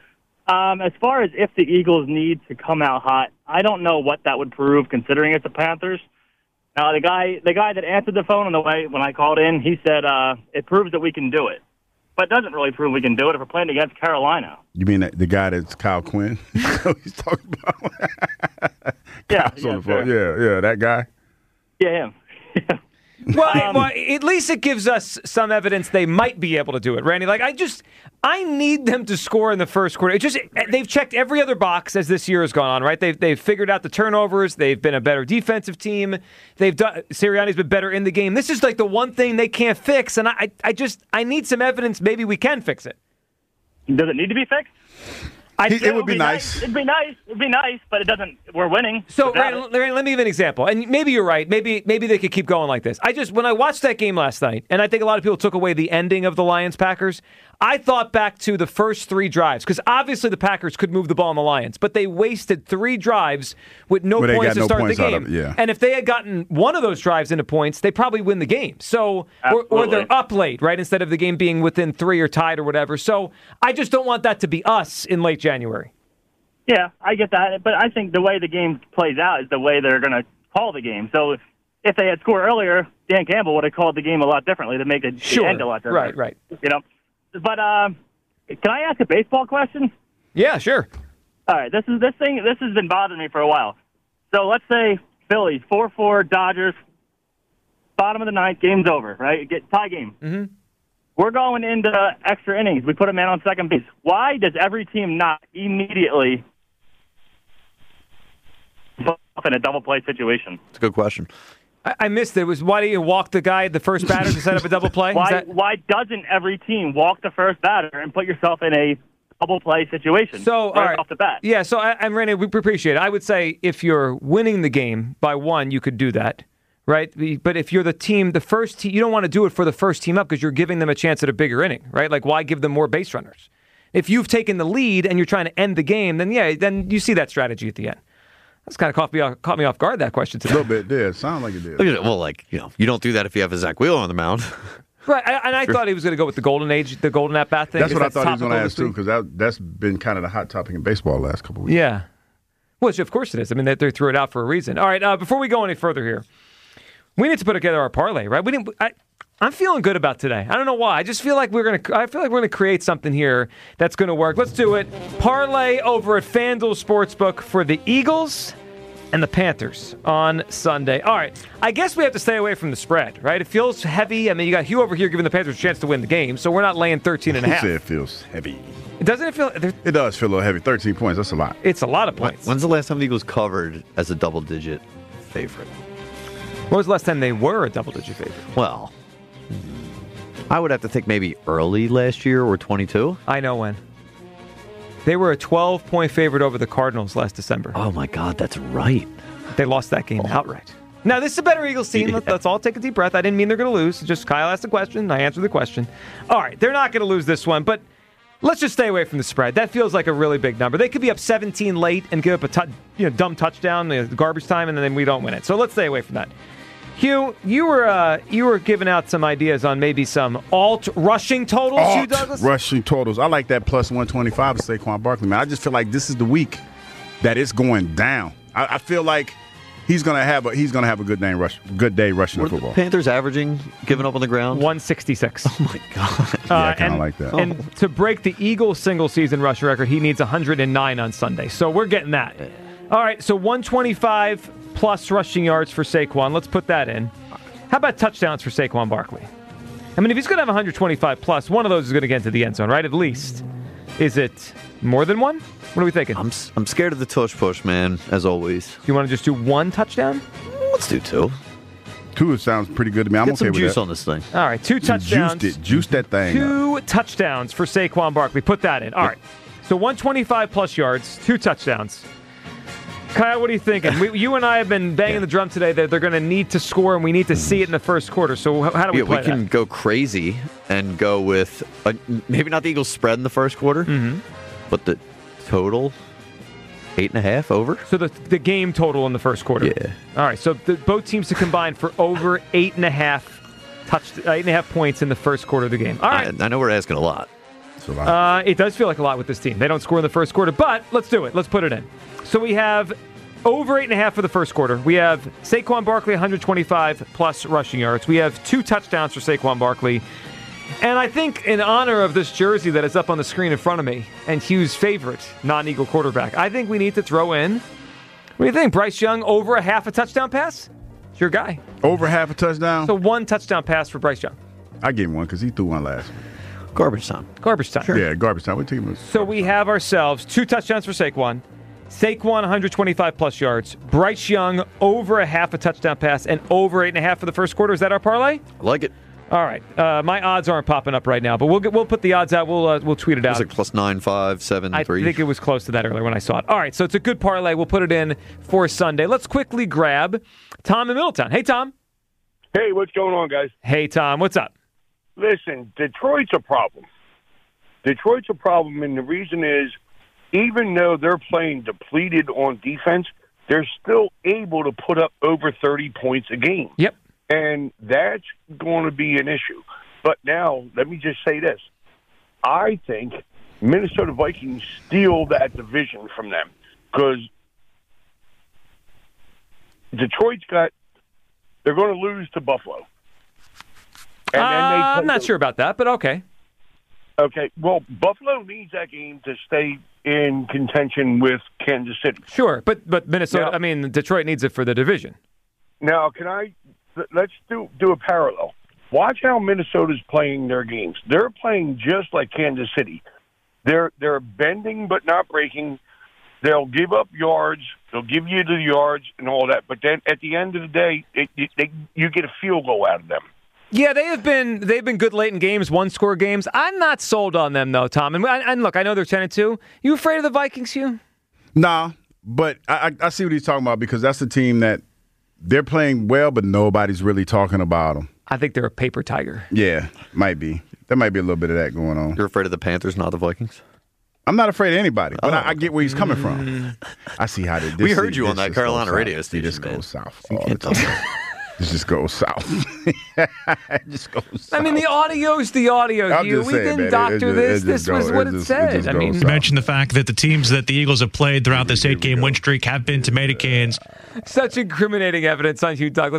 Um, as far as if the Eagles need to come out hot, I don't know what that would prove, considering it's the Panthers. Now, the guy, the guy that answered the phone on the way when I called in, he said uh, it proves that we can do it, but it doesn't really prove we can do it if we're playing against Carolina. You mean that, the guy that's Kyle Quinn? He's talking about. Yeah, Kyle's yeah, on the phone. sure. yeah, yeah, that guy. Yeah, him. Well, well, at least it gives us some evidence they might be able to do it, Randy. Like, I just, I need them to score in the first quarter. It just, they've checked every other box as this year has gone on, right? They've they've figured out the turnovers. They've been a better defensive team. They've done. Sirianni's been better in the game. This is like the one thing they can't fix, and I, I just, I need some evidence. Maybe we can fix it. Does it need to be fixed? I, It would be nice. It'd be nice. It'd be nice, but it doesn't. We're winning. So, without Randy, Randy, let me give an example. And maybe you're right. Maybe maybe they could keep going like this. I just, when I watched that game last night, and I think a lot of people took away the ending of the Lions-Packers, I thought back to the first three drives, because obviously the Packers could move the ball on the Lions, but they wasted three drives with no Where they points got to no start points the out game. of it, yeah. And if they had gotten one of those drives into points, they probably win the game. So, or, or they're Absolutely. up late, right, instead of the game being within three or tied or whatever. So I just don't want that to be us in late January. Yeah, I get that, but I think the way the game plays out is the way they're going to call the game. So if, if they had scored earlier, Dan Campbell would have called the game a lot differently to make it Sure. end a lot different. Right, right. You know, but um, can I ask a baseball question? Yeah, sure. All right, this is this thing. This has been bothering me for a while. So let's say Phillies four four Dodgers, bottom of the ninth, game's over. Right, get tie game. Mm-hmm. We're going into extra innings. We put a man on second base. Why does every team not immediately in a double play situation? It's a good question. I, I missed it. it. Was why do you walk the guy, the first batter, to set up a double play? Why Is that- why doesn't every team walk the first batter and put yourself in a double play situation So, right, all right. off the bat? Yeah, so I, I'm Randy, we appreciate it. I would say if you're winning the game by one, you could do that, right? But if you're the team, the first team, you don't want to do it for the first team up because you're giving them a chance at a bigger inning, right? Like, why give them more base runners? If you've taken the lead and you're trying to end the game, then yeah, then you see that strategy at the end. That's kind of caught me off, caught me off guard, that question today. A little bit did. Sound like it did. Well, like, you know, you don't do that if you have a Zach Wheeler on the mound. Right, I- and I thought he was going to go with the golden age, the golden at bat thing. That's what I because thought he was going to topical ask this too, week. because that that's been kind of the hot topic in baseball the last couple of weeks. Yeah. Well, of course it is. I mean, they, they threw it out for a reason. All right, uh, before we go any further here, we need to put together our parlay, right? We didn't. I, I'm feeling good about today. I don't know why. I just feel like we're gonna. I feel like we're gonna create something here that's gonna work. Let's do it. Parlay over at FanDuel Sportsbook for the Eagles and the Panthers on Sunday. All right. I guess we have to stay away from the spread, right? It feels heavy. I mean, you got Hugh over here giving the Panthers a chance to win the game, so we're not laying thirteen and a He half. said it feels heavy. Doesn't it feel? It does feel a little heavy. thirteen points. That's a lot. It's a lot of points. When's the last time the Eagles covered as a double-digit favorite? When was the last time they were a double-digit favorite? Well, I would have to think maybe early last year or twenty-two. I know when. They were a twelve-point favorite over the Cardinals last December. Oh, my God, that's right. They lost that game outright. Now, this is a better Eagles team. Yeah. Let's all take a deep breath. I didn't mean they're going to lose. Just Kyle asked the question. I answered the question. All right, they're not going to lose this one, but let's just stay away from the spread. That feels like a really big number. They could be up seventeen late and give up a tu- you know, dumb touchdown, you know, garbage time, and then we don't win it. So let's stay away from that. Hugh, you were uh, you were giving out some ideas on maybe some alt rushing totals, Hugh Alt Douglas? rushing totals. I like that plus one twenty-five to Saquon Barkley, man. I just feel like this is the week that it's going down. I, I feel like he's gonna have a he's gonna have a good day rush, good day rushing the football. Panthers averaging giving up on the ground one sixty-six. Oh my God! Yeah, I Uh, kinda and, like that. And to break the Eagles single season rush record, he needs one hundred nine on Sunday. So we're getting that. All right, so one twenty-five plus rushing yards for Saquon. Let's put that in. How about touchdowns for Saquon Barkley? I mean, if he's going to have one hundred twenty-five plus, one of those is going to get into the end zone, right? At least. Is it more than one? What are we thinking? I'm I'm scared of the tush push, man. As always. You want to just do one touchdown? Let's do two. Two sounds pretty good to me. I'm Get okay some with juice that. on this thing. All right, two Some touchdowns. Juiced it. Juiced that thing. up. Two touchdowns for Saquon Barkley. Put that in. All right. So one twenty-five plus yards, two touchdowns. Kyle, what are you thinking? We, you and I have been banging Yeah. the drum today that they're going to need to score, and we need to see it in the first quarter. So how do we Yeah, play we can that? go crazy and go with a, maybe not the Eagles spread in the first quarter, Mhm. but the total eight and a half over. So the the game total in the first quarter. Yeah. All right. So the, both teams to combine for over eight and a half touch eight and a half points in the first quarter of the game. All right. I, I know we're asking a lot. It's a lot. Uh, it does feel like a lot with this team. They don't score in the first quarter, but let's do it. Let's put it in. So we have over eight and a half for the first quarter. We have Saquon Barkley, one hundred twenty-five plus rushing yards. We have two touchdowns for Saquon Barkley. And I think in honor of this jersey that is up on the screen in front of me and Hugh's favorite non-Eagle quarterback, I think we need to throw in, what do you think, Bryce Young over a half a touchdown pass? It's your guy. Over half a touchdown? So one touchdown pass for Bryce Young. I give him one because he threw one last week. Garbage time. Garbage time. Yeah, garbage time. What team was? So we have ourselves two touchdowns for Saquon. Saquon, one hundred twenty-five plus yards. Bryce Young, over a half a touchdown pass, and over eight and a half for the first quarter. Is that our parlay? I like it. All right. Uh, my odds aren't popping up right now, but we'll get, we'll put the odds out. We'll uh, we'll tweet it out. It was like plus nine, five, seven, I three. think it was close to that earlier when I saw it. All right, so it's a good parlay. We'll put it in for Sunday. Let's quickly grab Tom in Middletown. Hey, Tom. Hey, what's going on, guys? Hey, Tom. What's up? Listen, Detroit's a problem. Detroit's a problem, and the reason is, even though they're playing depleted on defense, they're still able to put up over thirty points a game. Yep. And that's going to be an issue. But now, let me just say this. I think Minnesota Vikings steal that division from them because Detroit's got – they're going to lose to Buffalo. And uh, then they I'm not the, sure about that, but okay. Okay. Well, Buffalo needs that game to stay in contention with Kansas City. Sure, but but Minnesota – now, I mean, Detroit needs it for the division. Now, can I – let's do do a parallel. Watch how Minnesota's playing their games. They're playing just like Kansas City. They're they're bending but not breaking. They'll give up yards. They'll give you the yards and all that. But then at the end of the day, it, it, they, you get a field goal out of them. Yeah, they have been they've been good late in games, one score games. I'm not sold on them though, Tom. And, and look, I know they're ten and two. You afraid of the Vikings, Hugh? Nah, but I, I see what he's talking about because that's the team that. They're playing well, but nobody's really talking about them. I think they're a paper tiger. Yeah, might be. There might be a little bit of that going on. You're afraid of the Panthers, not the Vikings? I'm not afraid of anybody, but oh, I, I get where he's coming from. I see how they. We heard you on that Carolina radio station. It just goes south all the time. It just goes south. It just goes south. I mean, the audio's the audio. I'm Hugh. just we saying, didn't man, doctor it, it this. just, This it was just what goes, it it said. just I mean, south. Mention the fact that the teams that the Eagles have played throughout this eight-game win streak have been tomato cans. Such incriminating evidence on Hugh Douglas.